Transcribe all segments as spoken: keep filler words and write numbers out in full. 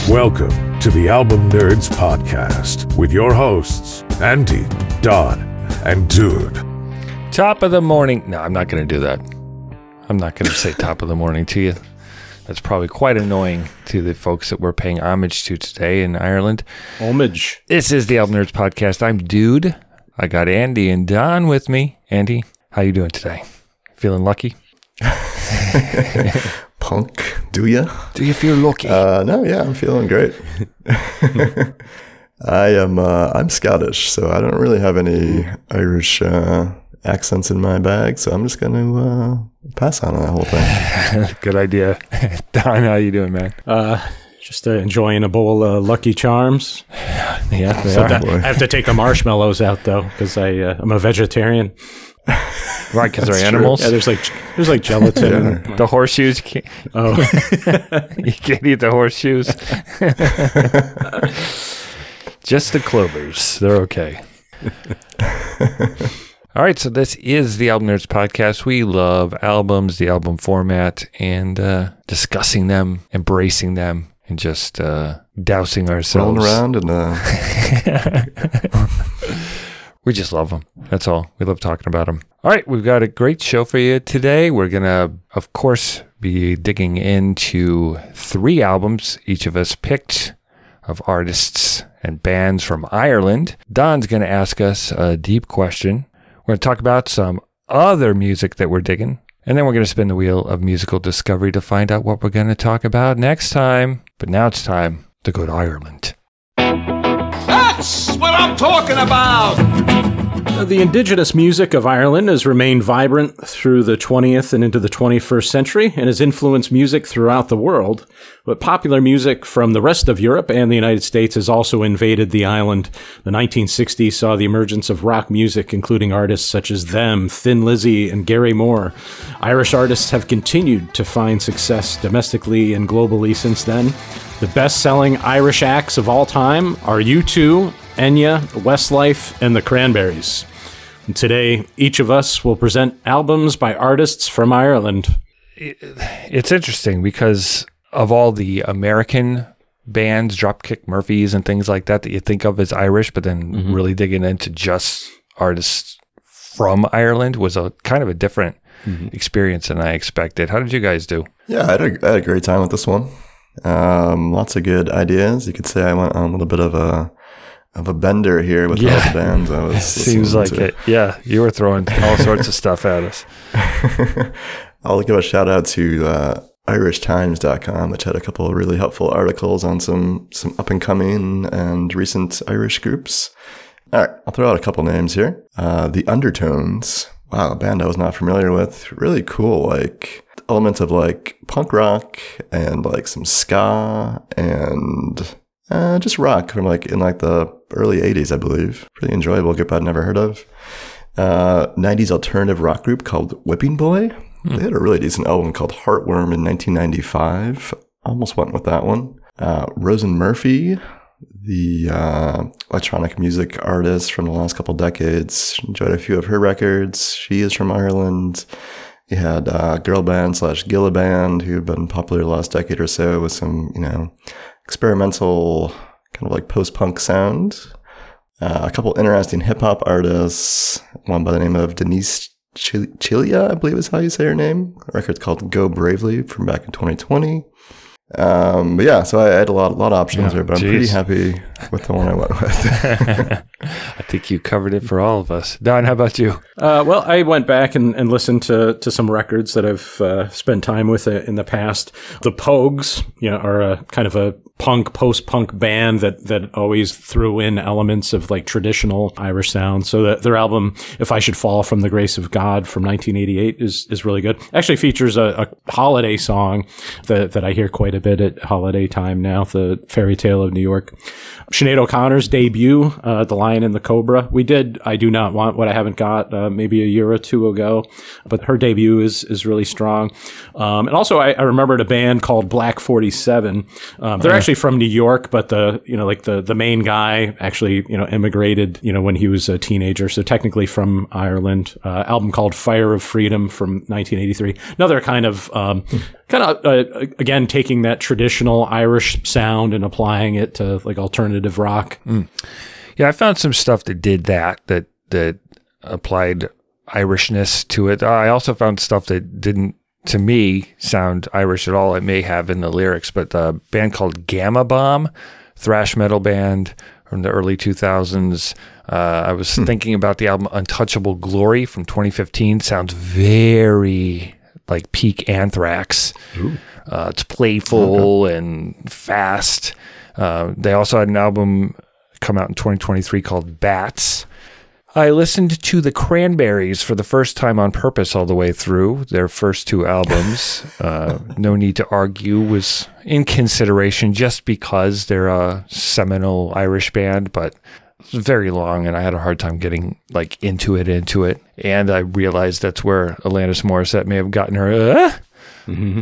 Welcome to the Album Nerds Podcast with your hosts, Andy, Don, and Dude. Top of the morning. No, I'm not going to do that. I'm not going to say top of the morning to you. That's probably quite annoying to the folks that we're paying homage to today in Ireland. Homage. This is the Album Nerds Podcast. I'm Dude. I got Andy and Don with me. Andy, how you doing today? Feeling lucky? Punk, do ya? Do you feel lucky? Uh, no, yeah, I'm feeling great. I am, uh, I'm Scottish, so I don't really have any Irish uh, accents in my bag, so I'm just going to uh, pass on that whole thing. Good idea. Don, how you doing, man? Uh, just uh, enjoying a bowl of Lucky Charms. Yeah, they So are. that, I have to take the marshmallows out, though, because I, uh, I'm a vegetarian. Right, because they're That's animals. Yeah, there's like there's like gelatin. The horseshoes, you can't, Oh, you can't eat the horseshoes. Just the clovers. They're okay. All right, so this is the Album Nerds Podcast. We love albums, the album format, and uh, discussing them, embracing them, and just uh, dousing ourselves. Rolling around and uh, We just love them. That's all. We love talking about them. All right, we've got a great show for you today. We're going to, of course, be digging into three albums each of us picked of artists and bands from Ireland. Don's going to ask us a deep question. We're going to talk about some other music that we're digging. And then we're going to spin the wheel of musical discovery to find out what we're going to talk about next time. But now it's time to go to Ireland. That's what I'm talking about! the indigenous music of Ireland has remained vibrant through the twentieth and into the twenty-first century and has influenced music throughout the world. But popular music from the rest of Europe and the United States has also invaded the island. The nineteen sixties saw the emergence of rock music, including artists such as Them, Thin Lizzy, and Gary Moore. Irish artists have continued to find success domestically and globally since then. The best-selling Irish acts of all time are U two, Enya, Westlife, and the Cranberries. And today, each of us will present albums by artists from Ireland. It's interesting because of all the American bands, Dropkick Murphys and things like that that you think of as Irish, but then mm-hmm. really digging into just artists from Ireland was a kind of a different mm-hmm. experience than I expected. How did you guys do? Yeah, I had a, I had a great time with this one. Um, lots of good ideas. You could say I went on a little bit of a of a bender here with yeah. all the bands I was Seems like to. it. Yeah, you were throwing all sorts of stuff at us. I'll give a shout out to uh, Irish Times dot com, which had a couple of really helpful articles on some some up and coming and recent Irish groups. All right, I'll throw out a couple names here. Uh, the Undertones. Wow, a band I was not familiar with. Really cool, like elements of like punk rock and like some ska and uh, just rock from like in like the early eighties, I believe. Pretty enjoyable group I'd never heard of. Uh, nineties alternative rock group called Whipping Boy. Hmm. They had a really decent album called Heartworm in nineteen ninety-five. Almost went with that one. Uh, Rosen Murphy, the uh, electronic music artist from the last couple decades. Enjoyed a few of her records. She is from Ireland. You had uh, girl band slash Gilla band who've been popular the last decade or so with some, you know, experimental kind of like post-punk sound. Uh, a couple interesting hip-hop artists, one by the name of Denise Ch- Chilia, I believe is how you say her name. A record's called Go Bravely from back in twenty twenty. Um, but yeah, so I had a lot, a lot of options yeah, there, but geez. I'm pretty happy with the one I went with. I think you covered it for all of us. Don, how about you? Uh, well, I went back and, and listened to, to some records that I've uh, spent time with in the past. The Pogues, you know, are a kind of a punk, post-punk band that, that always threw in elements of like traditional Irish sound. So that their album, If I Should Fall from the Grace of God from nineteen eighty-eight is, is really good. Actually features a, a holiday song that, that I hear quite a bit at holiday time now, the Fairy Tale of New York. Sinead O'Connor's debut, uh, The Lion and the Cobra. We did I Do Not Want What I Haven't Got, uh, maybe a year or two ago, but her debut is, is really strong. Um, and also I, I remembered a band called Black forty-seven. Um, they're actually from New York, but the, you know, like the, the main guy actually, you know, immigrated, you know, when he was a teenager. So technically from Ireland, uh, album called Fire of Freedom from nineteen eighty-three. Another kind of, um, kind of, uh, again, taking that traditional Irish sound and applying it to like alternative rock. Mm. Yeah, I found some stuff that did that, that that applied Irishness to it. I also found stuff that didn't, to me, sound Irish at all. It may have in the lyrics, but a band called Gamma Bomb, thrash metal band from the early two thousands. Uh, I was hmm. thinking about the album Untouchable Glory from twenty fifteen. Sounds very like peak Anthrax. Uh, it's playful okay. and fast. Uh, they also had an album come out in twenty twenty-three called Bats. I listened to the Cranberries for the first time on purpose all the way through. Their first two albums, uh, No Need to Argue, was in consideration just because they're a seminal Irish band, but it was very long and I had a hard time getting like into it, into it. And I realized that's where Alanis Morissette may have gotten her, uh? mm-hmm.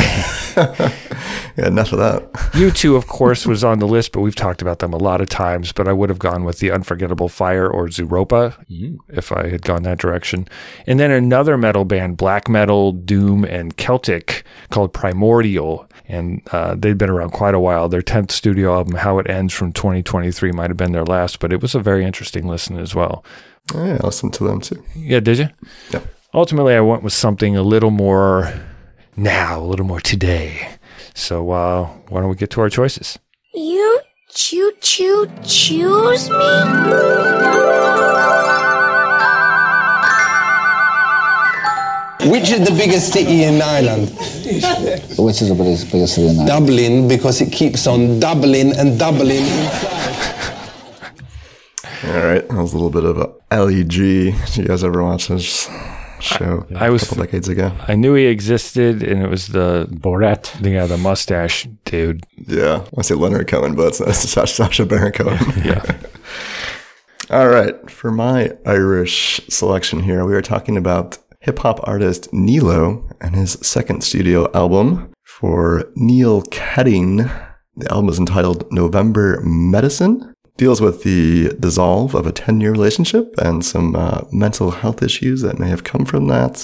Yeah, enough of that. U two, of course, was on the list, but we've talked about them a lot of times, but I would have gone with The Unforgettable Fire or Zooropa mm. if I had gone that direction. And then another metal band, black metal, doom, and Celtic, called Primordial. And uh, they'd been around quite a while. Their tenth studio album, How It Ends, from twenty twenty-three might have been their last, but it was a very interesting listen as well. Oh, yeah, I listened to them too. Yeah, did you? Yeah. Ultimately, I went with something a little more now, a little more today. So uh, why don't we get to our choices? You choo choo choose me? Which is the biggest city in Ireland? Which is the biggest, biggest city in Ireland? Dublin, because it keeps on doubling and doubling. All right, that was a little bit of a L E G. Did you guys ever watch this show I, I was, a couple decades ago? I knew he existed, and it was the Borat. Yeah, the mustache dude. Yeah, I say Leonard Cohen, but it's, it's Sacha, Sacha Baron Cohen. Yeah. All right, for my Irish selection here, we are talking about hip-hop artist Nilo and his second studio album. For Neil Kedding, the album is entitled November Medicine. Deals with the dissolve of a ten-year relationship and some uh, mental health issues that may have come from that.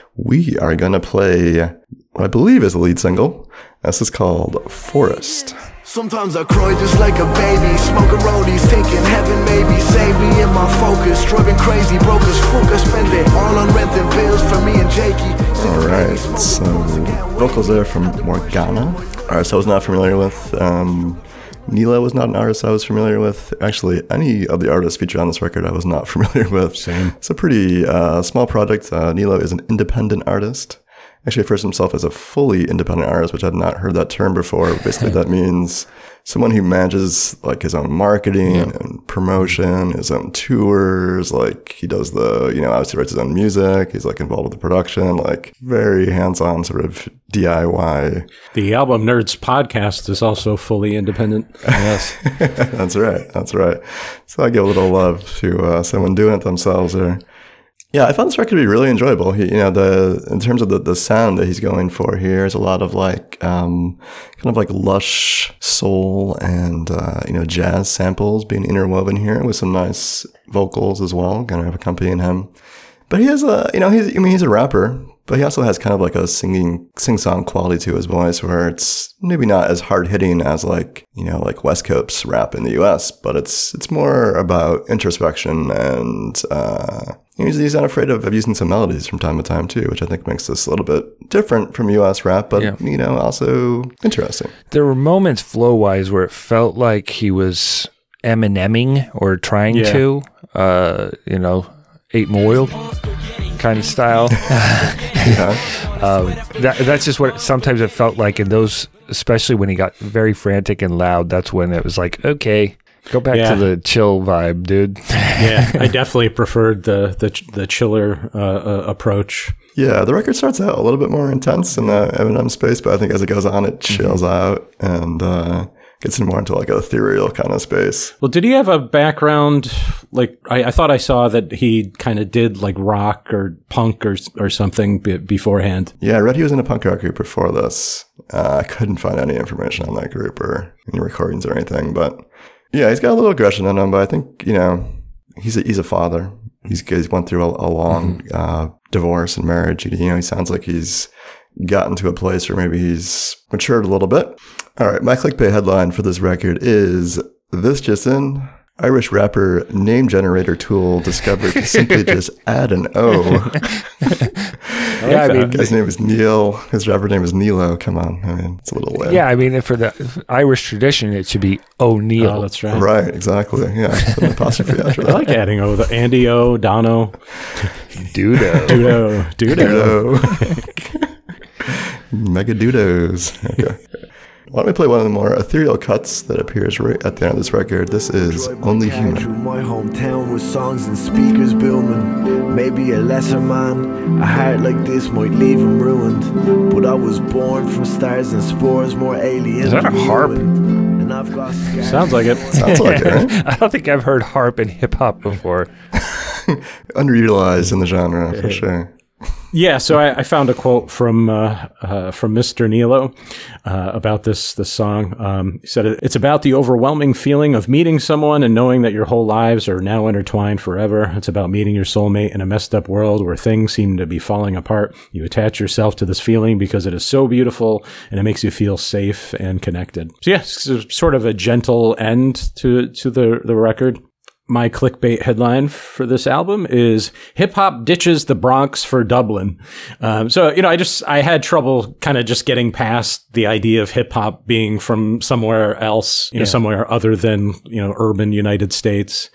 We are going to play what I believe is the lead single. This is called Forest. Sometimes I cry just like a baby, smoking roadies, thinking heaven maybe save me in my focus, driving crazy, broke as fuck, I spent it all on rent and bills for me and Jakey. Alright, so vocals there from Morgana. Alright, so I was not familiar with. Um, Nilo was not an artist I was familiar with. Actually, any of the artists featured on this record I was not familiar with. Same. It's a pretty uh, small project. Uh, Nilo is an independent artist. Actually refers to himself as a fully independent artist, which I've not heard that term before. Basically, that means someone who manages like his own marketing yeah. and promotion, his own tours. Like he does the, you know, obviously writes his own music. He's like involved with the production, like very hands-on sort of D I Y. The Album Nerds podcast is also fully independent. Yes, that's right. That's right. So I give a little love to uh, someone doing it themselves there. Yeah, I found this record to be really enjoyable. He, you know, the in terms of the, the sound that he's going for here is a lot of like um, kind of like lush soul and uh, you know jazz samples being interwoven here with some nice vocals as well, kind of accompanying him. But he has a, you know, he's I mean he's a rapper, but he also has kind of like a singing sing-song quality to his voice, where it's maybe not as hard hitting as like you know like West Coast rap in the U S, but it's it's more about introspection and. Uh, He's, he's not afraid of, of using some melodies from time to time, too, which I think makes this a little bit different from U S rap, but, yeah. you know, also interesting. There were moments flow-wise where it felt like he was Eminemming or trying yeah. to, uh, you know, eight Mile kind of style. yeah. um, that, that's just what it, sometimes it felt like in those, especially when he got very frantic and loud, that's when it was like, okay. Go back yeah. to the chill vibe, dude. yeah, I definitely preferred the the, the chiller uh, uh, approach. Yeah, the record starts out a little bit more intense in the Eminem space, but I think as it goes on, it chills mm-hmm. out and uh, gets more into like a ethereal kind of space. Well, did he have a background? Like, I, I thought I saw that he kind of did like rock or punk or or something b- beforehand. Yeah, I read he was in a punk rock group before this. Uh, I couldn't find any information on that group or any recordings or anything, but. Yeah, he's got a little aggression in him, but I think, you know, he's a, he's a father. He's, he's went through a, a long mm-hmm. uh, divorce and marriage. You know, he sounds like he's gotten to a place where maybe he's matured a little bit. All right, my clickbait headline for this record is "This Just In: Irish rapper name generator tool discovered to simply just add an O." Yeah, I mean, his name is Neil. His rapper name is Nilo. Come on, I mean, it's a little lame. Yeah, I mean, for the Irish tradition, it should be O'Neill. Oh, that's right. Right, exactly. Yeah, an apostrophe after I that. like adding O. The Andy O, Dono, Dudo. Dudo, Dudo. Dudo. Mega Dudos. Okay. Why don't we play one of the more ethereal cuts that appears right at the end of this record? This is Only Through Human. my hometown with songs and speakers booming. Maybe a lesser man, a heart like this might leave him ruined. But I was born from stars and spores, more alien. Is that a than harp? human. And I've got scars. Sounds like it. Sounds like it, right? I don't think I've heard harp in hip hop before. Underutilized in the genre, for sure. Yeah, so I, I found a quote from uh, uh, from Mister Nilo uh, about this this song. Um, he said, "It's about the overwhelming feeling of meeting someone and knowing that your whole lives are now intertwined forever. It's about meeting your soulmate in a messed up world where things seem to be falling apart. You attach yourself to this feeling because it is so beautiful and it makes you feel safe and connected." So yeah, it's sort of a gentle end to to the the record. My clickbait headline for this album is "Hip Hop Ditches the Bronx for Dublin." Um, so, you know, I just, I had trouble kind of just getting past the idea of hip hop being from somewhere else, you know, Yeah. somewhere other than, you know, urban United States.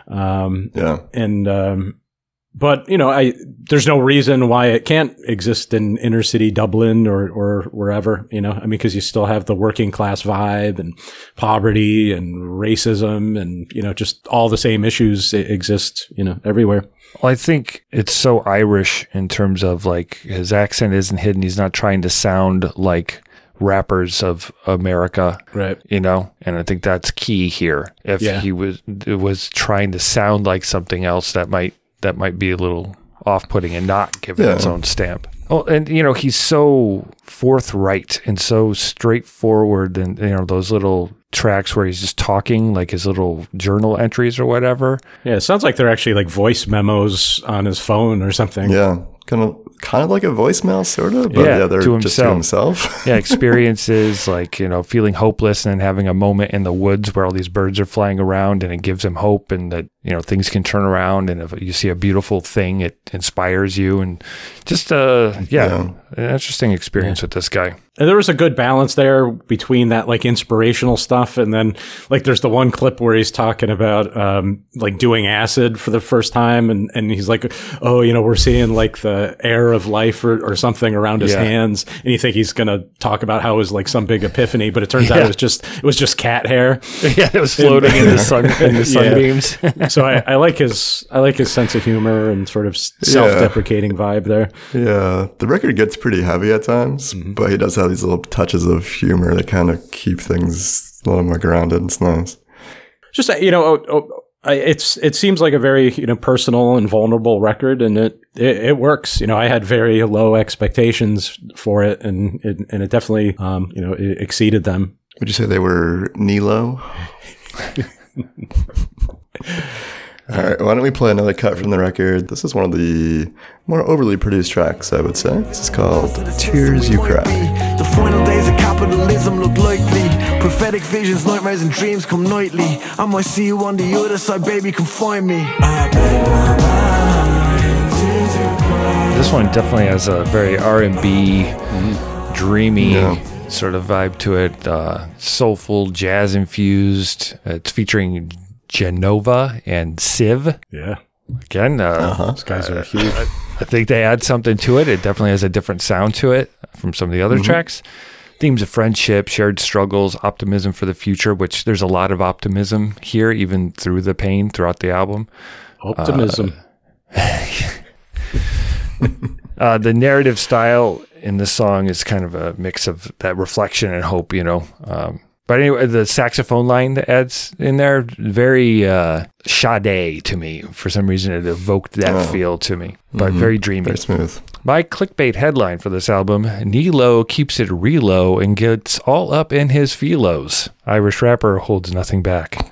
Um, Yeah. and, um, but, you know, I, there's no reason why it can't exist in inner city Dublin or, or wherever, you know, I mean, cause you still have the working class vibe and poverty and racism and, you know, just all the same issues exist, you know, everywhere. Well, I think it's so Irish in terms of like his accent isn't hidden. He's not trying to sound like rappers of America, Right. you know, and I think that's key here. If Yeah. he was was trying to sound like something else, that might that might be a little off-putting and not give it Yeah. its own stamp. Oh, and you know, he's so forthright and so straightforward, and you know those little tracks where he's just talking, like his little journal entries or whatever. Yeah. It sounds like they're actually like voice memos on his phone or something. Yeah. Kind of, kind of like a voicemail, sort of. But Yeah, yeah, they're to just to himself. Yeah, experiences like, you know, feeling hopeless and then having a moment in the woods where all these birds are flying around and it gives him hope and that, you know, things can turn around. And if you see a beautiful thing, it inspires you. And just, uh, yeah, Yeah. an interesting experience with this guy. And there was a good balance there between that like inspirational stuff and then like there's the one clip where he's talking about um like doing acid for the first time and, and he's like, oh, you know, we're seeing like the air of life or, or something around his Yeah. hands, and you think he's gonna talk about how it was like some big epiphany, but it turns out Yeah. it was just it was just cat hair. Yeah, it was floating in the sun in the sunbeams. So I, I like his I like his sense of humor and sort of self-deprecating vibe there. Yeah, the record gets pretty heavy at times, Mm-hmm. but he does have these little touches of humor that kind of keep things a little more grounded. It's nice. Just, you know, oh, oh, I- it's it seems like a very, you know, personal and vulnerable record, and it, it, it works. You know, I had very low expectations for it, and it, and it definitely, um, you know, it exceeded them. Would you say they were Nilo? All right, why don't we play another cut from the record? This is one of the more overly produced tracks, I would say. This is called Tears You Cry. The final days of capitalism look likely. Prophetic visions, nightmares and dreams come nightly. I might see you on the other side, baby, come find me. I beg my mind. This one definitely has a very R and B, dreamy Yeah. sort of vibe to it. Uh, soulful, jazz infused. It's featuring Genova and Civ. Yeah, Again, uh, Uh-huh. these guys are huge. I think they add something to it. It definitely has a different sound to it from some of the other Mm-hmm. tracks. Themes of friendship, shared struggles, optimism for the future, which there's a lot of optimism here, even through the pain throughout the album. Optimism. Uh, the narrative style in this song is kind of a mix of that reflection and hope, you know. Um, but anyway, the saxophone line that adds in there, very uh, Sade to me. For some reason, it evoked that Oh. feel to me, but very dreamy. Very smooth. My clickbait headline for this album, Nilo keeps it real and gets all up in his feelos. Irish rapper holds nothing back.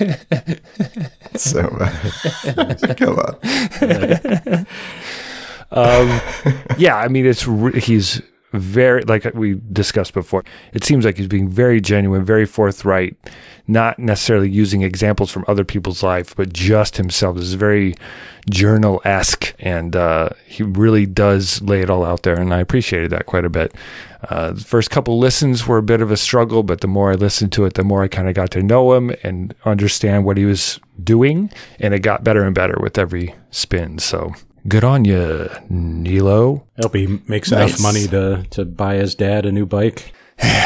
So bad. Come on. Um, yeah, I mean, it's re- he's very, like we discussed before, it seems like he's being very genuine, very forthright, not necessarily using examples from other people's life, but just himself. This is very journal-esque, and uh, he really does lay it all out there, and I appreciated that quite a bit. Uh, the first couple listens were a bit of a struggle, but the more I listened to it, the more I kind of got to know him and understand what he was doing, and it got better and better with every spin, so... Good on you, Nilo. I hope he makes Nice. enough money to, to buy his dad a new bike.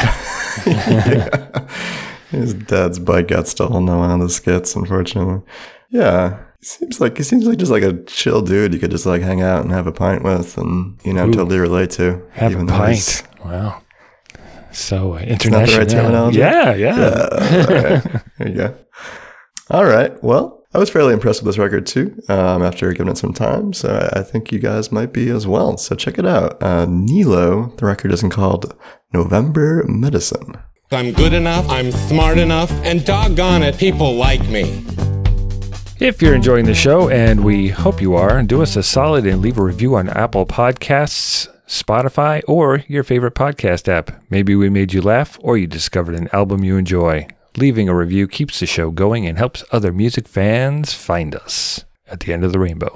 Yeah. His dad's bike got stolen on one of the skits, unfortunately. Yeah. He seems like he seems like just like a chill dude you could just like hang out and have a pint with and, you know, Ooh. totally relate to. Have even a though he's- pint. Wow. So uh, Is that international. the right terminology? Yeah, yeah. Yeah. Okay. There you go. All right. Well, I was fairly impressed with this record too, um, after giving it some time. So I, I think you guys might be as well. So check it out. Uh, Nilo, the record isn't called November Medicine. I'm good enough, I'm smart enough, and doggone it, people like me. If you're enjoying the show, and we hope you are, do us a solid and leave a review on Apple Podcasts, Spotify, or your favorite podcast app. Maybe we made you laugh, or you discovered an album you enjoy. Leaving a review keeps the show going and helps other music fans find us. At the end of the rainbow.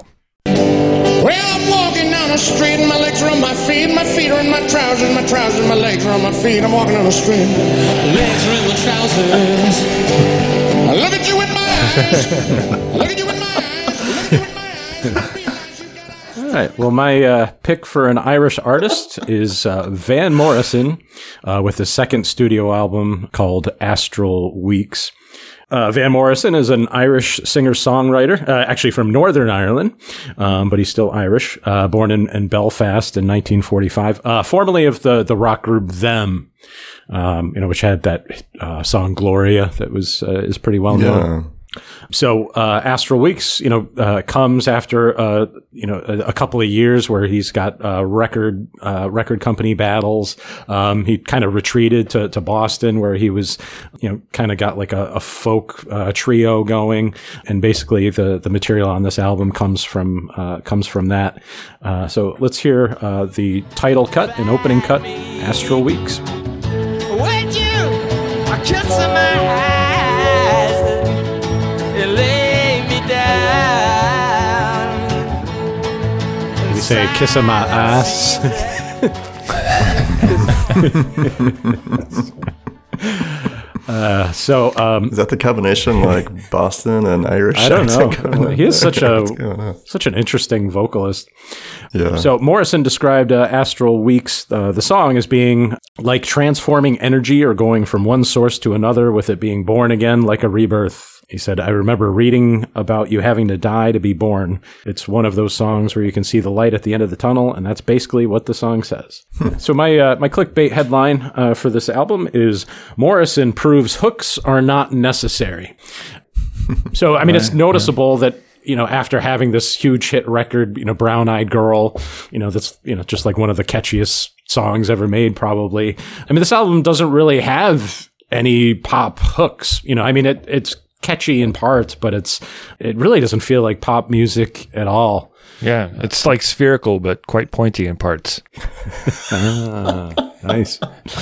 Well, I'm walking down the street and my legs are on my feet, my feet are in my trousers, my trousers, my legs are on my feet. I'm walking down the street, legs are in my trousers. I look at you in my eyes, I look at you in my eyes, I look at you in my eyes. All right. Well, my uh, pick for an Irish artist is uh, Van Morrison uh, with his second studio album called Astral Weeks. Uh, Van Morrison is an Irish singer-songwriter, uh, actually from Northern Ireland, um, but he's still Irish, uh, born in, in Belfast in nineteen forty-five, uh, formerly of the, the rock group Them, um, you know, which had that uh, song Gloria that was uh, is pretty well known. Yeah. So, uh, Astral Weeks, you know, uh, comes after, uh, you know, a, a couple of years where he's got, uh, record, uh, record company battles. Um, he kind of retreated to, to Boston where he was, you know, kind of got like a, a folk, uh, trio going. And basically the, the material on this album comes from, uh, comes from that. Uh, so let's hear, uh, the title cut and opening cut, Astral Weeks. Would you a kiss in my eyes? You lay me down. Did he say kiss in my ass? uh, so, um, Is that the combination like Boston and Irish? I don't know. accent going on? He is such What's going a on? such an interesting vocalist. Yeah. So Morrison described uh, Astral Weeks, uh, the song, as being like transforming energy or going from one source to another, with it being born again like a rebirth. He said, I remember reading about you having to die to be born. It's one of those songs where you can see the light at the end of the tunnel, and that's basically what the song says. So my uh, my clickbait headline uh, for this album is Morrison proves hooks are not necessary. So, I mean, right, it's noticeable yeah. that, you know, after having this huge hit record, you know, Brown Eyed Girl, you know, that's, you know, just like one of the catchiest songs ever made, probably. I mean, this album doesn't really have any pop hooks. You know, I mean, it it's catchy in parts, but it's it really doesn't feel like pop music at all. Yeah, it's like spherical, but quite pointy in parts. Ah, nice.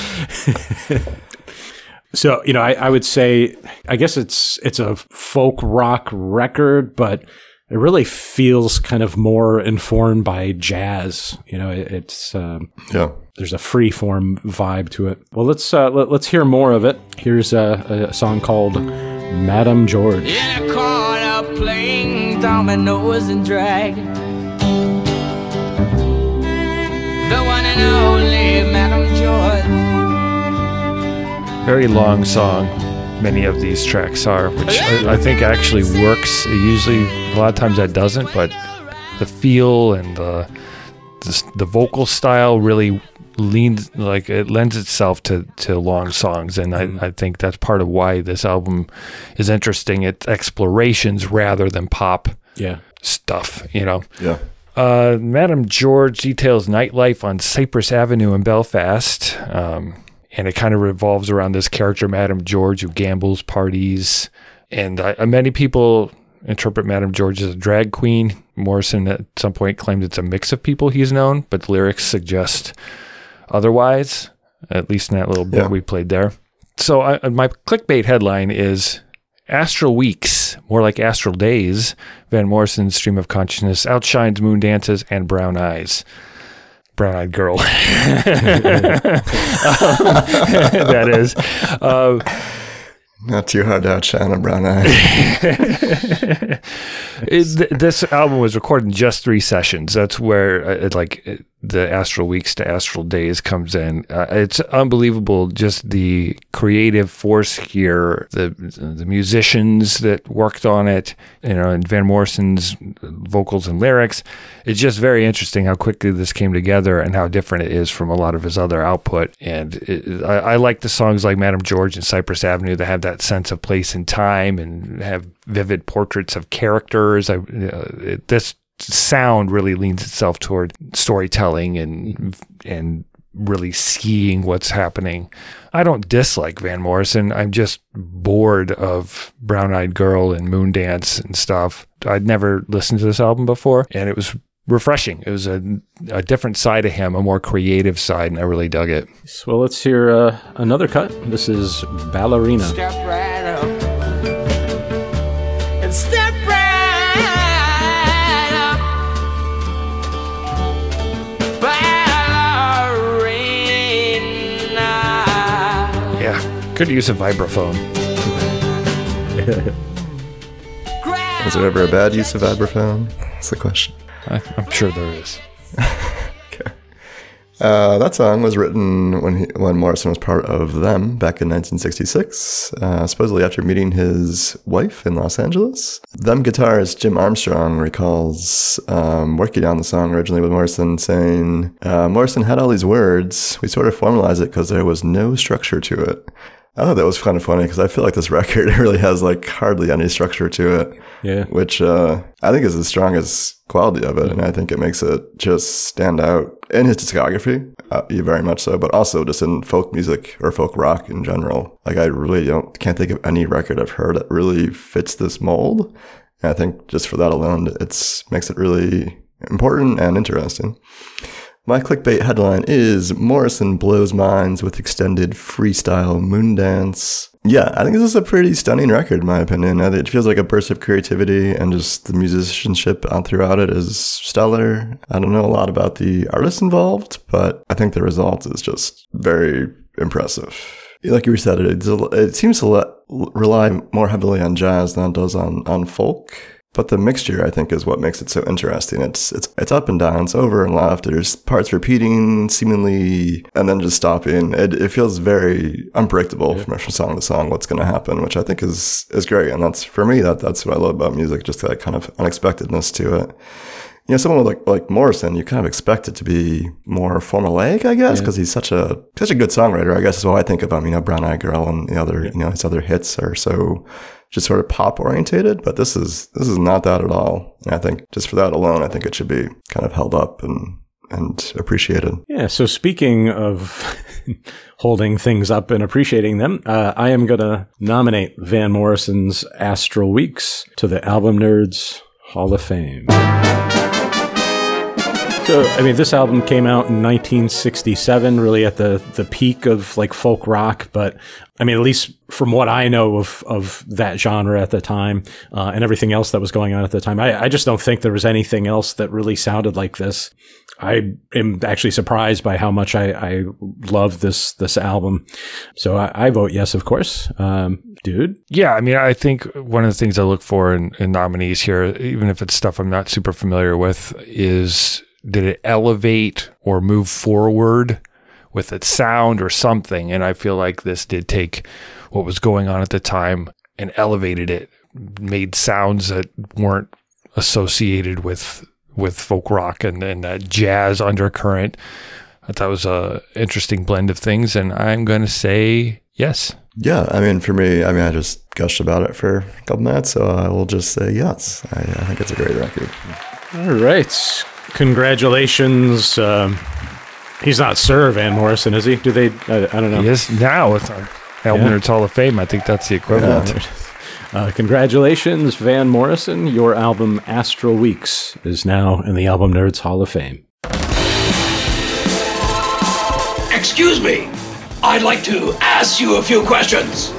So, you know, I, I would say, I guess it's it's a folk rock record, but it really feels kind of more informed by jazz. You know, it, it's um, yeah. There's a free form vibe to it. Well, let's uh, let, let's hear more of it. Here's a, a song called Madame George. In a corner playing dominoes and drag. The one and only Madame George. Very long song, many of these tracks are, which I, I think actually works. It usually, a lot of times that doesn't, but the feel and the the, the vocal style really leans, like it lends itself to, to long songs, and I, I think that's part of why this album is interesting. It's explorations rather than pop yeah. stuff, you know. Yeah. Uh, Madame George details nightlife on Cypress Avenue in Belfast. Um, And it kind of revolves around this character, Madame George, who gambles, parties. And uh, many people interpret Madame George as a drag queen. Morrison at some point claimed it's a mix of people he's known, but the lyrics suggest otherwise, at least in that little bit Yeah. we played there. So I, my clickbait headline is Astral Weeks, more like Astral Days. Van Morrison's stream of consciousness outshines Moon Dances and Brown Eyes. Brown-eyed girl. um, that is. Uh, Not too hard to outshine a brown eye. it, th- this album was recorded in just three sessions. That's where uh, it, like it, the Astral Weeks to Astral Days comes in. Uh, it's unbelievable, just the creative force here, the the musicians that worked on it, you know, and Van Morrison's vocals and lyrics. It's just very interesting how quickly this came together and how different it is from a lot of his other output. And it, I, I like the songs like Madame George and Cypress Avenue that have that sense of place and time and have vivid portraits of characters. I, uh, it, this sound really leans itself toward storytelling and and really seeing what's happening. I don't dislike Van Morrison. I'm just bored of Brown Eyed Girl and Moondance and stuff. I'd never listened to this album before, and it was refreshing. It was a, a different side of him, a more creative side, and I really dug it. So well, let's hear uh, another cut. This is Ballerina. Step right up and step right up. Ballerina. Yeah, good use of vibraphone. Is there ever a bad use of vibraphone? That's the question. I, I'm sure there is. Okay. Uh, that song was written when he, when Morrison was part of Them back in nineteen sixty-six, uh, supposedly after meeting his wife in Los Angeles. Them guitarist Jim Armstrong recalls um, working on the song originally with Morrison, saying, uh, Morrison had all these words. We sort of formalized it because there was no structure to it. I thought that was kind of funny because I feel like this record really has like hardly any structure to it. Yeah. Which uh, I think is the strongest quality of it. And I think it makes it just stand out in his discography, uh, very much so, but also just in folk music or folk rock in general. Like I really don't, can't think of any record I've heard that really fits this mold. And I think just for that alone, it's makes it really important and interesting. My clickbait headline is Morrison blows minds with extended freestyle Moondance. Yeah, I think this is a pretty stunning record in my opinion. It feels like a burst of creativity and just the musicianship on throughout it is stellar. I don't know a lot about the artists involved, but I think the result is just very impressive. Like you said, it, it seems to let, rely more heavily on jazz than it does on, on folk. But the mixture, I think, is what makes it so interesting. It's it's it's up and down, it's over and left. There's parts repeating, seemingly, and then just stopping. It it feels very unpredictable yeah. from, from song to song what's going to happen, which I think is is great. And that's for me, that that's what I love about music, just that kind of unexpectedness to it. You know, someone like like Morrison, you kind of expect it to be more formulaic, I guess, because yeah. he's such a such a good songwriter. I guess is what I think of him. You know, Brown Eyed Girl and the other, yeah. you know, his other hits are so just sort of pop orientated, but this is this is not that at all. And I think just for that alone, I think it should be kind of held up and and appreciated. Yeah. So speaking of holding things up and appreciating them, uh, I am going to nominate Van Morrison's Astral Weeks to the Album Nerds Hall of Fame. So, I mean, this album came out in nineteen sixty-seven, really at the, the peak of like folk rock. But I mean, at least from what I know of, of that genre at the time, uh, and everything else that was going on at the time, I, I just don't think there was anything else that really sounded like this. I am actually surprised by how much I, I love this, this album. So I, I vote yes, of course. Um, dude. Yeah. I mean, I think one of the things I look for in, in nominees here, even if it's stuff I'm not super familiar with, is did it elevate or move forward with its sound or something? And I feel like this did take what was going on at the time and elevated it, made sounds that weren't associated with with folk rock and, and that jazz undercurrent. I thought it was a interesting blend of things, and I'm going to say yes. Yeah, I mean, for me, I mean, I just gushed about it for a couple minutes, so I will just say yes. I, I think it's a great record. All right. Congratulations. Um, he's not Sir Van Morrison, is he? Do they? I, I don't know. He is now. It's our Album Nerds Hall of Fame. I think that's the equivalent. Yeah. Uh, congratulations, Van Morrison. Your album Astral Weeks is now in the Album Nerds Hall of Fame. Excuse me. I'd like to ask you a few questions.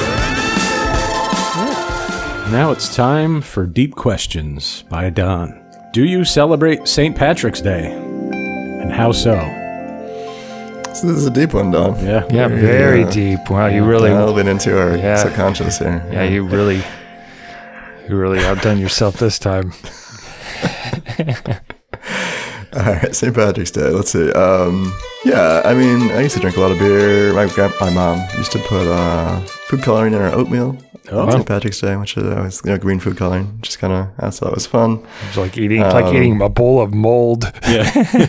Now it's time for Deep Questions by Don. Do you celebrate Saint Patrick's Day? And how so? So this is a deep one, Don. Yeah. Yeah, very uh, deep. Wow, you really delving into our yeah. subconscious here. Yeah, you really, you really outdone yourself this time. All right, Saint Patrick's Day. Let's see. Um, yeah, I mean, I used to drink a lot of beer. My grand- my mom used to put uh, food coloring in our oatmeal oh. on Saint Patrick's Day, which is always, you know, green food coloring. Just kind of, I thought it was fun. It's like eating, um, like eating a bowl of mold. Yeah.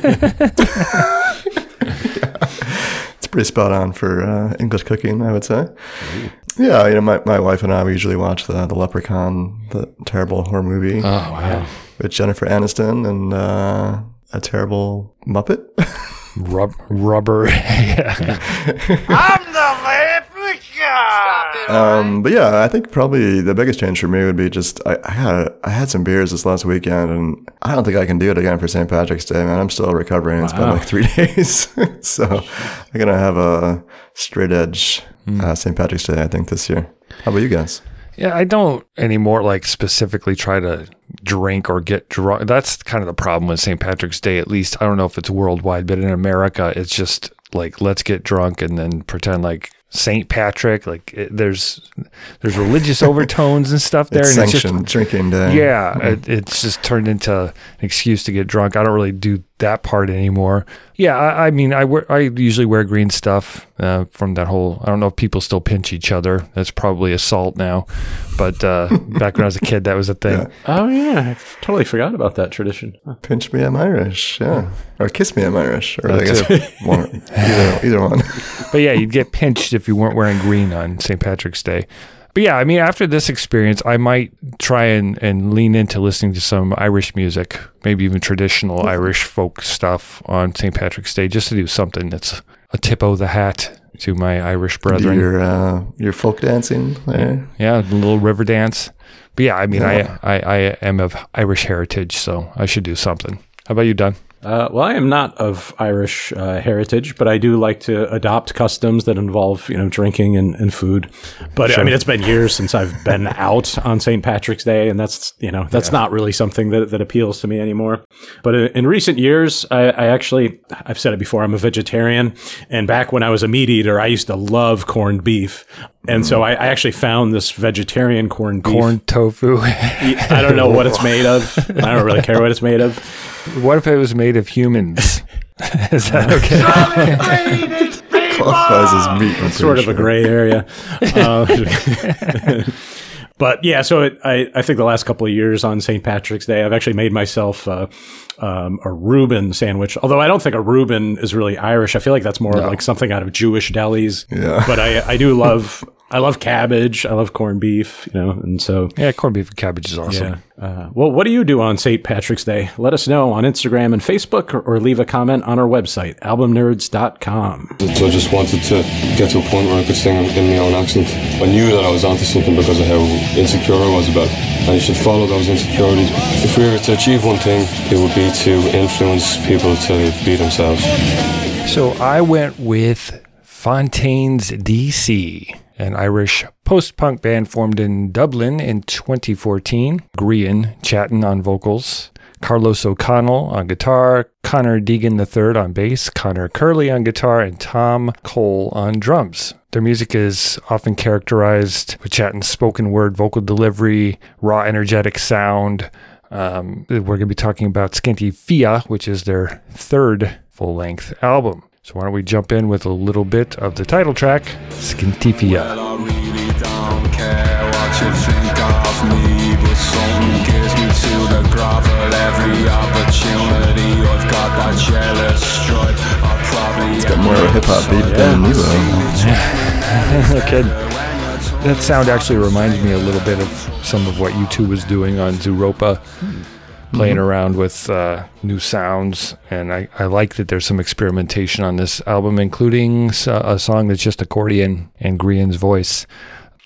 It's pretty spot on for uh, English cooking, I would say. Ooh. Yeah, you know, my, my wife and I, we usually watch the, the Leprechaun, the terrible horror movie. Oh, wow. With Jennifer Aniston and uh, a terrible Muppet. Rub, rubber. Yeah. I'm the leprechaun! Um, but yeah, I think probably the biggest change for me would be just I, I had I had some beers this last weekend, and I don't think I can do it again for Saint Patrick's Day, man. I'm still recovering. Wow. It's been like three days, so I'm gonna have a straight edge mm. uh, Saint Patrick's Day, I think, this year. How about you guys? Yeah, I don't anymore like specifically try to drink or get drunk. That's kind of the problem with Saint Patrick's Day, at least. I don't know if it's worldwide, but in America, it's just like, let's get drunk and then pretend like Saint Patrick, like it, there's there's religious overtones and stuff there. It's and sanctioned it's just, drinking day. Yeah, mm-hmm. it, it's just turned into an excuse to get drunk. I don't really do that part anymore. Yeah, I, I mean, I wear, I usually wear green stuff uh, from that whole, I don't know if people still pinch each other. That's probably assault now. But uh, back when I was a kid, that was a thing. Yeah. Oh, yeah. I totally forgot about that tradition. Huh. Pinch me, I'm Irish. Yeah. Or kiss me, I'm Irish. Or that I guess one, either, either one. But yeah, you'd get pinched if you weren't wearing green on Saint Patrick's Day. But yeah, I mean, after this experience, I might try and, and lean into listening to some Irish music, maybe even traditional mm-hmm. Irish folk stuff on Saint Patrick's Day, just to do something that's a tip of the hat to my Irish brethren. Do your, uh, your folk dancing there. Yeah, the little river dance. But yeah, I mean, yeah. I, I, I am of Irish heritage, so I should do something. How about you, Don? Uh, well, I am not of Irish uh, heritage, but I do like to adopt customs that involve, you know, drinking and, and food. But sure. I mean, it's been years since I've been out on Saint Patrick's Day, and that's, you know, that's yeah. not really something that, that appeals to me anymore. But in, in recent years, I, I actually, I've said it before, I'm a vegetarian. And back when I was a meat eater, I used to love corned beef. And so I, I actually found this vegetarian corned beef. Corn tofu. I don't know what it's made of. I don't really care what it's made of. What if it was made of humans? Is that okay? Qualifies as meat. It's sort of sure. a gray area. Uh, but yeah, so it, I, I think the last couple of years on Saint Patrick's Day, I've actually made myself uh, um, a Reuben sandwich. Although I don't think a Reuben is really Irish. I feel like that's more no. like something out of Jewish delis. Yeah. But I, I do love... I love cabbage. I love corned beef, you know, and so... Yeah, corned beef and cabbage is awesome. Yeah. Uh, well, what do you do on Saint Patrick's Day? Let us know on Instagram and Facebook, or, or leave a comment on our website, album nerds dot com. So I just wanted to get to a point where I could sing in my own accent. I knew that I was onto something because of how insecure I was about it. And you should follow those insecurities. If we were to achieve one thing, it would be to influence people to be themselves. So I went with Fontaines D C, an Irish post-punk band formed in Dublin in twenty fourteen. Grian Chatton on vocals, Carlos O'Connell on guitar, Connor Deegan the third on bass, Connor Curley on guitar, and Tom Cole on drums. Their music is often characterized with Chatton's spoken word vocal delivery, raw energetic sound. Um, we're going to be talking about Scinti Fia, which is their third full-length album. So why don't we jump in with a little bit of the title track, Scinti Fia. Well, I really don't care what you think of me, but something gives me to the grovel every opportunity. I've got that jealous stripe. I probably it's got more of a hip-hop beat yeah. than you will. No kidding. That sound actually reminds me a little bit of some of what U two was doing on Zooropa. Hmm. Playing mm-hmm. around with uh, new sounds, and I, I like that there's some experimentation on this album, including a song that's just accordion and Grian's voice.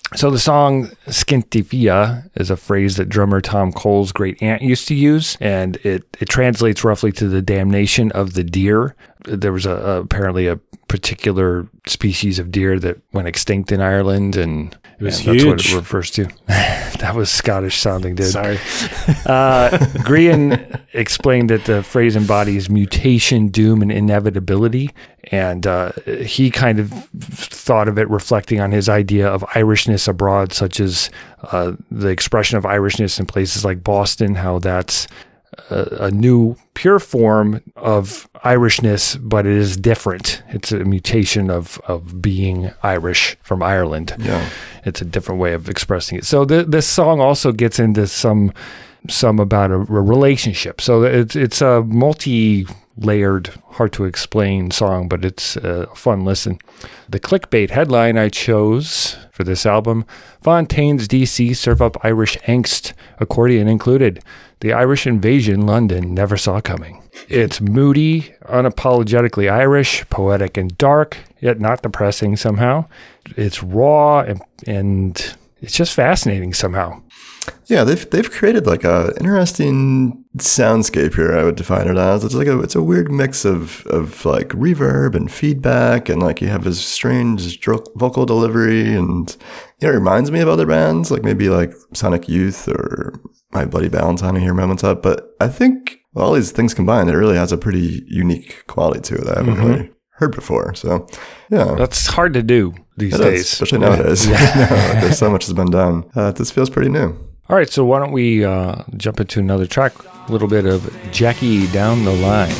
So the song Skintifia is a phrase that drummer Tom Cole's great aunt used to use, and it, it translates roughly to the damnation of the deer. There was a, a apparently a particular species of deer that went extinct in Ireland, and, it was and that's what huge. it refers to. That was Scottish sounding, dude. Sorry. uh, Grian explained that the phrase embodies mutation, doom, and inevitability. And uh, he kind of thought of it reflecting on his idea of Irishness abroad, such as uh, the expression of Irishness in places like Boston, how that's a, a new pure form of Irishness, but it is different. It's a mutation of, of being Irish from Ireland. Yeah. It's a different way of expressing it. So th- this song also gets into some some about a, a relationship. So it's it's a multi-layered, hard to explain song, but it's a fun listen. The clickbait headline I chose for this album: Fontaine's D C serve up Irish angst, accordion included. The Irish invasion London never saw coming. It's moody, unapologetically Irish, poetic and dark, yet not depressing somehow. It's raw and, and it's just fascinating somehow. Yeah, they've they've created like a interesting soundscape here. I would define it as it's like a it's a weird mix of of like reverb and feedback, and like you have this strange dro- vocal delivery, and you know, it reminds me of other bands, like maybe like Sonic Youth or My Bloody Valentine. I hear moments of, but I think well, all these things combined, it really has a pretty unique quality to it that I haven't mm-hmm. really heard before. So yeah, that's hard to do these it days, is, especially nowadays. Yeah. No, there's so much has been done. Uh, this feels pretty new. All right, so why don't we uh, jump into another track, a little bit of Jackie Down the Line.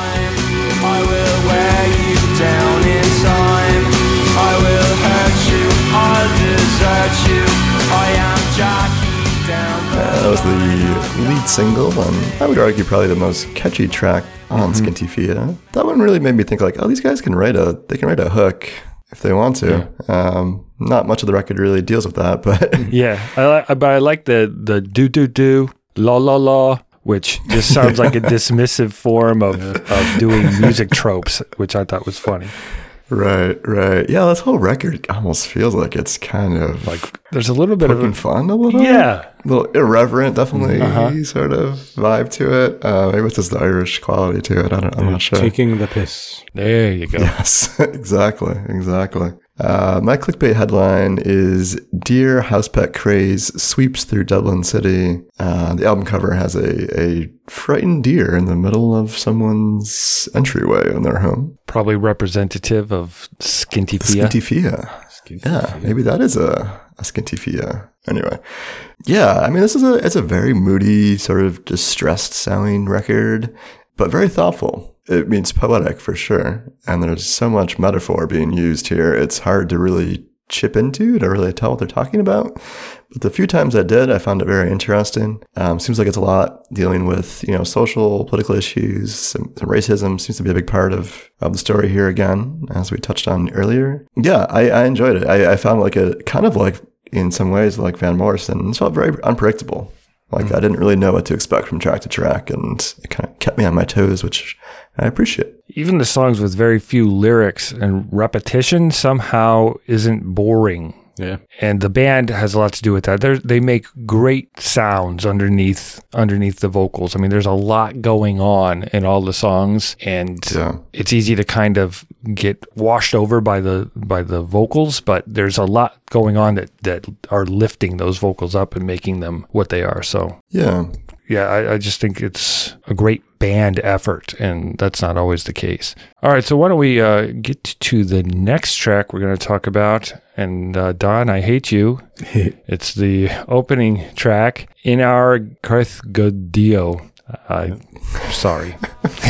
I will wear you down in time. I will hurt you, I'll desert you. I am Jackie Down the Line. Uh, that was the lead single, and I would argue probably the most catchy track on mm-hmm. Skintifia. That one really made me think like, oh, these guys can write a, they can write a hook if they want to. Yeah. Um, not much of the record really deals with that, but yeah, I like, but I like the the do do do la la la, which just sounds like a dismissive form of of doing music tropes, which I thought was funny. Right, right. Yeah, this whole record almost feels like it's kind of like there's a little bit of a, fun, a little, yeah, a little irreverent, definitely uh-huh. sort of vibe to it. Uh, maybe it's just the Irish quality to it. I don't, I'm yeah, not sure. Taking the piss. There you go. Yes, exactly, exactly. Uh, my clickbait headline is Deer House Pet Craze Sweeps Through Dublin City. Uh, the album cover has a, a frightened deer in the middle of someone's entryway in their home. Probably representative of Skintifia. Skintifia. Skintifia. Yeah, maybe that is a, a Skintifia. Anyway. Yeah, I mean, this is a, it's a very moody, sort of distressed sounding record, but very thoughtful. It means poetic for sure. And there's so much metaphor being used here. It's hard to really chip into to really tell what they're talking about. But the few times I did, I found it very interesting. Um, seems like it's a lot dealing with, you know, social, political issues. Some, some racism seems to be a big part of, of the story here again, as we touched on earlier. Yeah, I, I enjoyed it. I, I found like a kind of like, in some ways, like Van Morrison. It felt very unpredictable. Like, mm. I didn't really know what to expect from track to track, and it kind of kept me on my toes, which I appreciate. Even the songs with very few lyrics and repetition somehow isn't boring. Yeah. And the band has a lot to do with that. They're, they make great sounds underneath underneath the vocals. I mean, there's a lot going on in all the songs, and yeah. it's easy to kind of get washed over by the by the vocals, but there's a lot going on that, that are lifting those vocals up and making them what they are. So yeah. Yeah, I, I just think it's a great band effort, and that's not always the case. All right, so why don't we uh, get to the next track we're going to talk about? And uh, Don, I Hate You. It's the opening track in our Carth Godio. I'm sorry.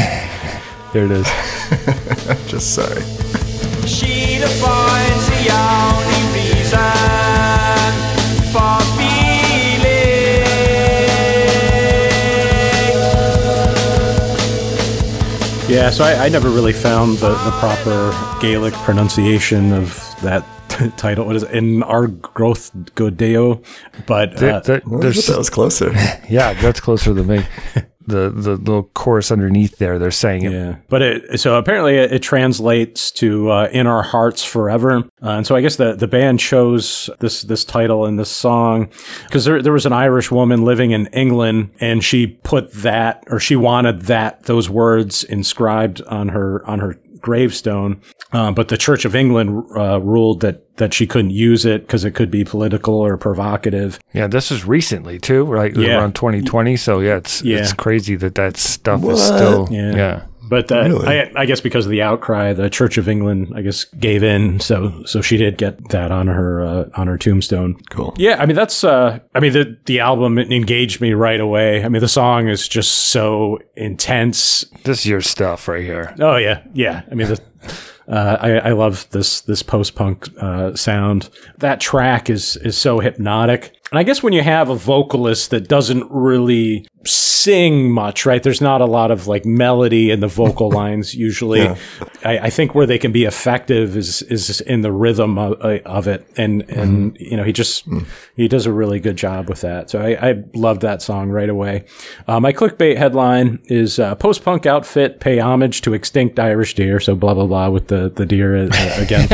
There it is. Just sorry. She defines the only reason for feeling. Yeah, so I, I never really found the, the proper Gaelic pronunciation of that t- title. What is it? In Our Growth Godeo. But uh, there, there, well, that was closer. Yeah, that's closer than me. the, the little chorus underneath there. They're saying it. Yeah. But it, so apparently it, it translates to uh, In Our Hearts Forever. Uh, and so I guess the, the band chose this, this title and this song because there, there was an Irish woman living in England and she put that, or she wanted that, those words inscribed on her, on her gravestone. Uh, but the Church of England uh, ruled that, that she couldn't use it because it could be political or provocative. Yeah, this is recently too, right? Yeah. Around twenty twenty. So yeah, it's Yeah. it's crazy that that stuff What? is still Yeah. yeah. But uh, Really? I, I guess because of the outcry, the Church of England, I guess, gave in. So, so she did get that on her uh, on her tombstone. Cool. Yeah, I mean that's. Uh, I mean the the album engaged me right away. I mean the song is just so intense. This is your stuff right here. Oh yeah, yeah. I mean the. Uh, I, I love this this post punk uh, sound. That track is is so hypnotic. And I guess when you have a vocalist that doesn't really sing much, right? There's not a lot of like melody in the vocal lines usually. Yeah. I, I think where they can be effective is is in the rhythm of, of it, and and mm. you know he just mm. he does a really good job with that. So I, I loved that song right away. Uh, my clickbait headline is uh, post punk outfit pay homage to extinct Irish deer. So blah blah blah with the the deer uh, again.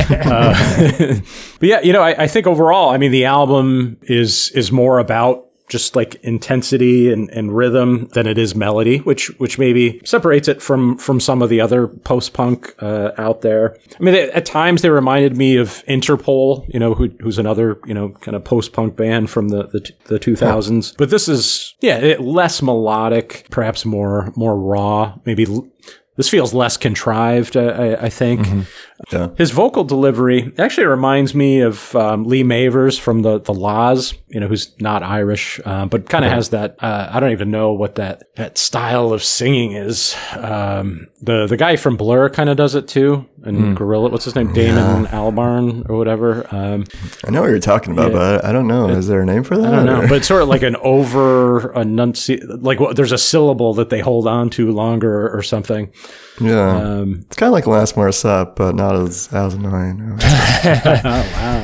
uh, but yeah, you know I, I think overall, I mean the album is is more about just like intensity and, and rhythm than it is melody, which which maybe separates it from from some of the other post-punk uh, out there. I mean, they, at times they reminded me of Interpol, you know, who, who's another, you know, kind of post-punk band from the the, the two thousands. But this is, yeah, it, less melodic, perhaps more more raw, maybe. L- This feels less contrived, I, I think. Mm-hmm. Yeah. His vocal delivery actually reminds me of um, Lee Mavers from the the Laws, you know, who's not Irish, uh, but kind of yeah. has that. Uh, I don't even know what that that style of singing is. Um, the the guy from Blur kind of does it too, and mm. Gorilla. What's his name? Damon yeah. Albarn or whatever. Um, I know what you're talking about, yeah. but I don't know. Is there a name for that? I don't know, but it's sort of like an over enunciate. Like well, there's a syllable that they hold on to longer or, or something. Yeah, um, it's kind of like Last Morissette, but not as as annoying. Oh wow!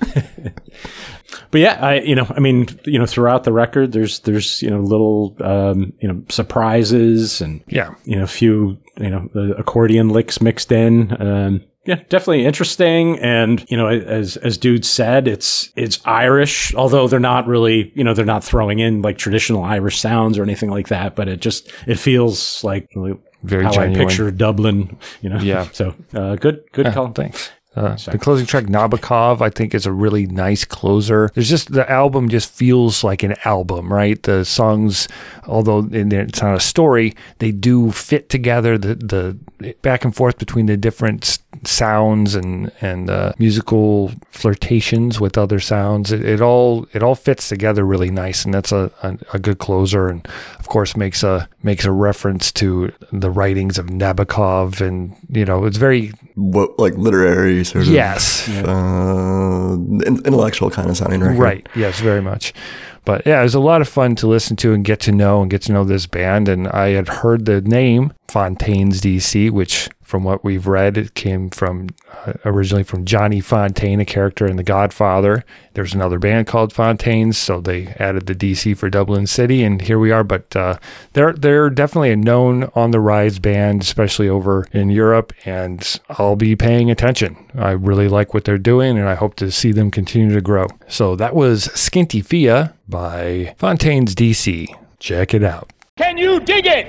But yeah, I you know I mean you know throughout the record, there's there's you know little um, you know surprises and yeah you know a few you know the accordion licks mixed in. Um, Yeah, definitely interesting. And, you know, as, as Dude said, it's, it's Irish, although they're not really, you know, they're not throwing in like traditional Irish sounds or anything like that, but it just, it feels like very how genuine. I picture Dublin, you know? Yeah. So, uh, good, good yeah, call. Thanks. Uh, the closing track, Nabokov, I think is a really nice closer. There's just, the album just feels like an album, right? The songs, although it's not a story, they do fit together. The the back and forth between the different sounds and and uh, musical flirtations with other sounds, it, it all it all fits together really nice, and that's a, a a good closer. And of course, makes a makes a reference to the writings of Nabokov, and you know, it's very what like literary. Sort of, yes, uh, intellectual kind of sounding record. Right. Yes, very much. But yeah, it was a lot of fun to listen to and get to know and get to know this band. And I had heard the name Fontaines D C, which from what we've read, it came from uh, originally from Johnny Fontaine, a character in The Godfather. There's another band called Fontaines, so they added the D C for Dublin City, and here we are. But uh, they're they're definitely a known on the rise band, especially over in Europe, and I'll be paying attention. I really like what they're doing, and I hope to see them continue to grow. So that was Skinty Fia by Fontaines D C. Check it out. Can you dig it?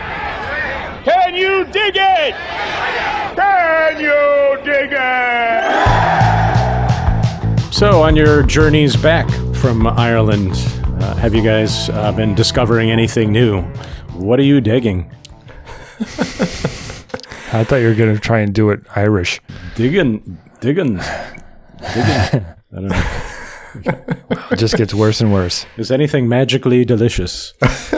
Can you dig it? Can you dig it? So, on your journeys back from Ireland, uh, have you guys uh, been discovering anything new? What are you digging? I thought you were going to try and do it Irish. Digging, digging, digging. I don't know. It just gets worse and worse. Is anything magically delicious?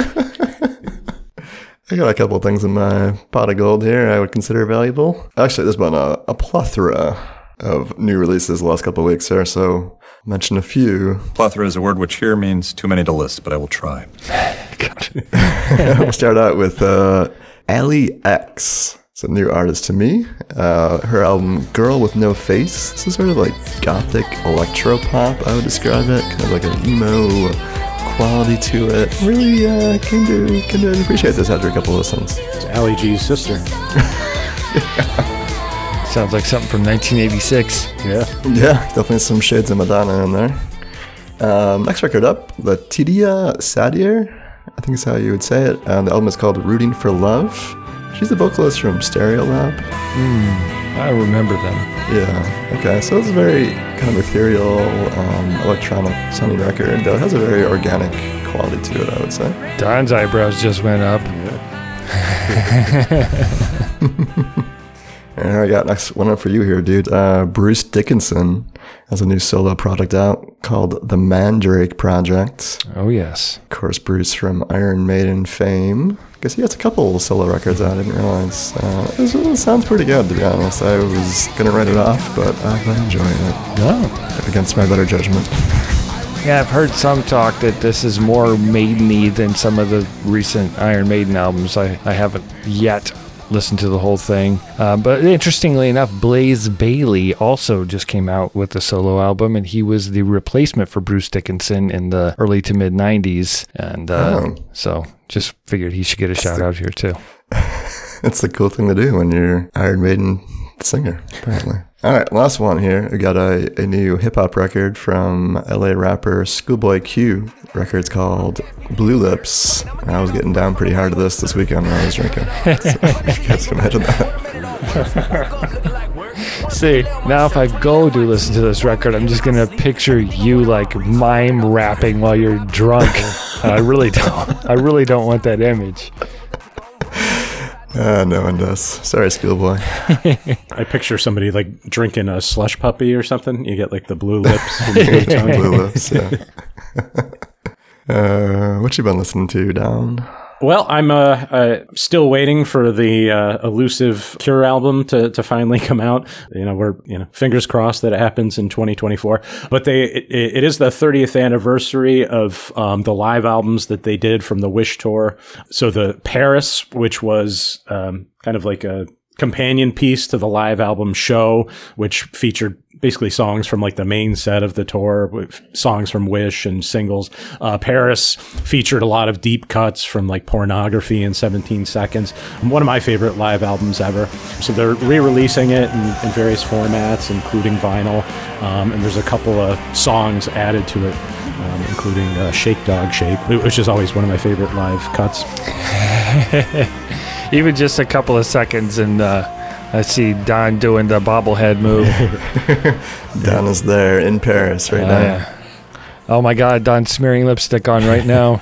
I got a couple of things in my pot of gold here I would consider valuable. Actually, there's been a, a plethora of new releases the last couple of weeks here, so I'll mention a few. Plethora is a word which here means too many to list, but I will try. We'll start out with uh, Ali X. It's a new artist to me. Uh, her album, Girl With No Face. This is sort of like gothic electro pop, I would describe it. Kind of like an emo quality to it. Really uh, came to came to appreciate this after a couple of listens. It's Ali G's sister. Sounds like something from nineteen eighty-six. Yeah. Yeah, definitely some shades of Madonna in there. Um, next record up, Letitia Sadier, I think is how you would say it. Uh, the album is called Rooting for Love. She's the vocalist from Stereolab. Mm, I remember them. Yeah, okay, so it's a very kind of ethereal, um, electronic sounding record, though it has a very organic quality to it, I would say. Don's eyebrows just went up. And I got next one up for you here, dude. Uh, Bruce Dickinson has a new solo project out called The Mandrake Project. Oh, yes. Of course, Bruce from Iron Maiden fame. I guess he has a couple solo records out, I didn't realize. Uh, it, was, it sounds pretty good, to be honest. I was going to write it off, but I'm enjoying it. Oh. Against my better judgment. Yeah, I've heard some talk that this is more Maiden-y than some of the recent Iron Maiden albums. I, I haven't yet listen to the whole thing. Uh, but interestingly enough, Blaze Bayley also just came out with a solo album, and he was the replacement for Bruce Dickinson in the early to mid nineties. And uh, oh. so just figured he should get a That's shout the, out here too. It's a cool thing to do when you're Iron Maiden singer, apparently. All right, last one here. We got a, a new hip-hop record from L A rapper Schoolboy Q. Record's called Blue Lips. I was getting down pretty hard to this this weekend when I was drinking. So if you guys can imagine that. See, now if I go to listen to this record, I'm just going to picture you like mime rapping while you're drunk. I really don't. I really don't want that image. Uh, no one does. Sorry, Schoolboy. I picture somebody like drinking a slush puppy or something. You get like the blue lips. And the blue, tongue. Blue lips, yeah. uh, what you been listening to, Don? Well, I'm uh, uh, still waiting for the uh, elusive Cure album to, to finally come out. You know, we're you know fingers crossed that it happens in twenty twenty-four. But they it, it is the thirtieth anniversary of um, the live albums that they did from the Wish tour. So the Paris, which was um, kind of like a companion piece to the live album Show, which featured basically songs from like the main set of the tour, with songs from Wish and singles. Uh, Paris featured a lot of deep cuts from like Pornography and seventeen seconds. One of my favorite live albums ever. So they're re-releasing it in, in various formats, including vinyl. Um, and there's a couple of songs added to it, um, including uh, Shake Dog Shake, which is always one of my favorite live cuts. Even just a couple of seconds, and uh, I see Don doing the bobblehead move. Don is there in Paris right uh, now. Yeah. Oh my God, Don's smearing lipstick on right now.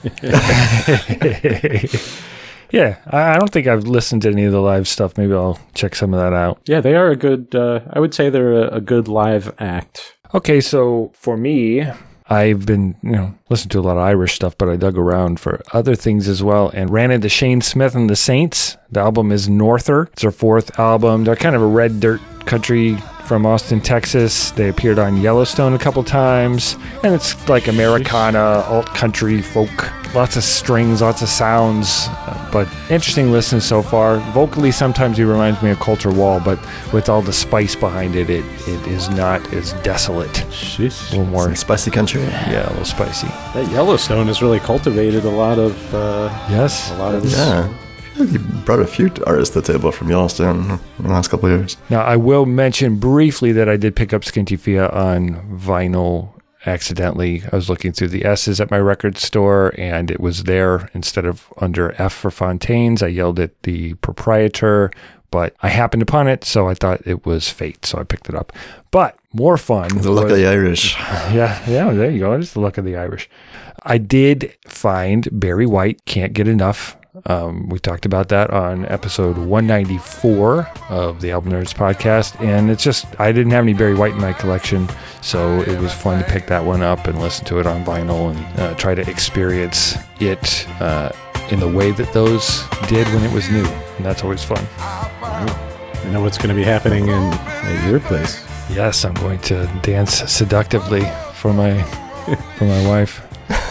Yeah, I don't think I've listened to any of the live stuff. Maybe I'll check some of that out. Yeah, they are a good, uh, I would say they're a, a good live act. Okay, so for me, I've been, you know, listening to a lot of Irish stuff, but I dug around for other things as well and ran into Shane Smith and the Saints. The album is Norther. It's their fourth album. They're kind of a red dirt country from Austin, Texas. They appeared on Yellowstone a couple times, and it's like Americana, alt country, folk, lots of strings, lots of sounds, but interesting listen so far. Vocally, sometimes he reminds me of Coulter Wall, but with all the spice behind it, it, it is not as desolate. Jeez. A little more Some spicy country. Yeah, a little spicy. That Yellowstone has really cultivated a lot of uh, yes, a lot of this. Yeah. You brought a few artists to the table from Yellowstone in the last couple of years. Now, I will mention briefly that I did pick up Skinty Fia on vinyl accidentally. I was looking through the S's at my record store, and it was there instead of under F for Fontaine's. I yelled at the proprietor, but I happened upon it, so I thought it was fate, so I picked it up. But more fun. The luck was, of the Irish. Yeah, yeah, there you go. It's the luck of the Irish. I did find Barry White, Can't Get Enough. Um, we talked about that on episode one ninety-four of the Album Nerds podcast, and it's just, I didn't have any Barry White in my collection, so it was fun to pick that one up and listen to it on vinyl and uh, try to experience it uh, in the way that those did when it was new, and that's always fun. I know what's going to be happening in at your place. Yes, I'm going to dance seductively for my for my wife.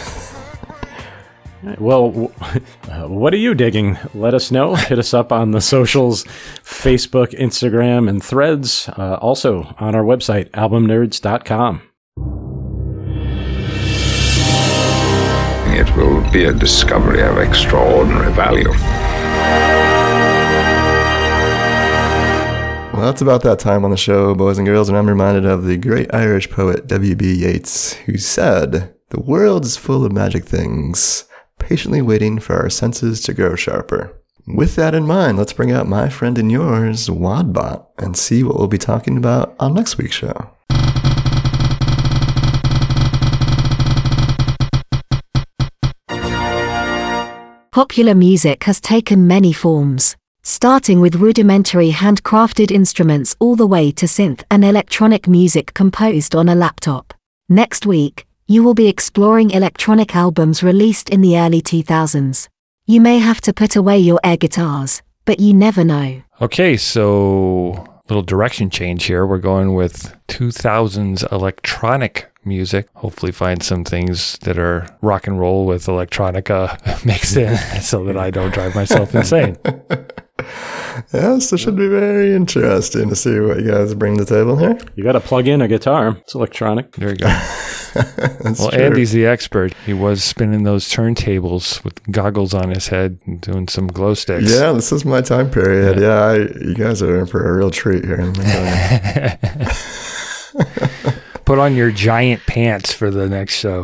Well, uh, what are you digging? Let us know. Hit us up on the socials, Facebook, Instagram, and Threads. Uh, also on our website, album nerds dot com. it will be a discovery of extraordinary value. Well, it's about that time on the show, boys and girls, and I'm reminded of the great Irish poet W B Yeats, who said, "The world is full of magic things, patiently waiting for our senses to grow sharper." With that in mind, let's bring out my friend and yours, Wadbot, and see what we'll be talking about on next week's show. Popular music has taken many forms, starting with rudimentary handcrafted instruments all the way to synth and electronic music composed on a laptop. Next week, you will be exploring electronic albums released in the early two thousands. You may have to put away your air guitars, but you never know. Okay, so little direction change here. We're going with two thousands electronic music. Hopefully find some things that are rock and roll with electronica mixed in so that I don't drive myself insane. Yes, this should be very interesting to see what you guys bring to the table here. You got to plug in a guitar. It's electronic. There you go. Well, true. Andy's the expert. He was spinning those turntables with goggles on his head and doing some glow sticks. Yeah, this is my time period. Yeah, yeah I, you guys are in for a real treat here. Put on your giant pants for the next show.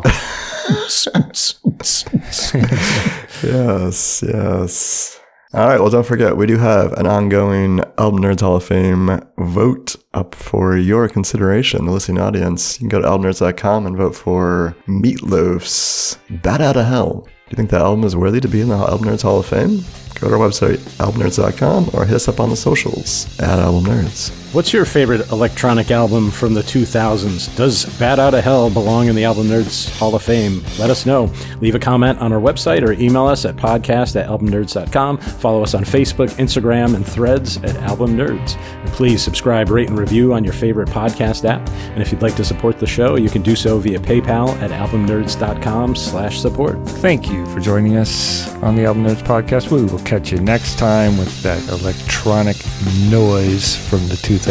Yes, yes. All right, well, don't forget, we do have an ongoing Album Nerds Hall of Fame vote up for your consideration, the listening audience. You can go to album nerds dot com and vote for Meatloaf's Bat Out of Hell. Do you think that album is worthy to be in the Album Nerds Hall of Fame? Go to our website, album nerds dot com, or hit us up on the socials at Album Nerds. What's your favorite electronic album from the two thousands? Does Bat Out of Hell belong in the Album Nerds Hall of Fame? Let us know. Leave a comment on our website or email us at podcast at album nerds dot com. Follow us on Facebook, Instagram, and Threads at Album Nerds. And please subscribe, rate, and review on your favorite podcast app. And if you'd like to support the show, you can do so via PayPal at album nerds dot com slash support. Thank you for joining us on the Album Nerds Podcast. We will catch you next time with that electronic noise from the two thousands.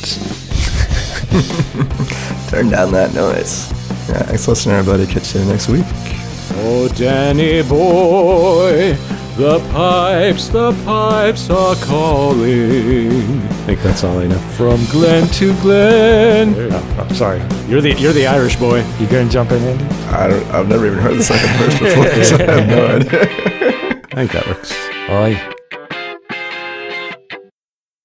Turn down that noise. Yeah, thanks for listening, everybody. Catch you next week. Oh, Danny boy, the pipes, the pipes are calling. I think that's all I know. From Glen to Glen. Oh, oh, sorry. You're the you're the Irish boy. You gonna jump in, Andy? I don't, I've never even heard the second verse before, so I have no idea. I think that works. Aye.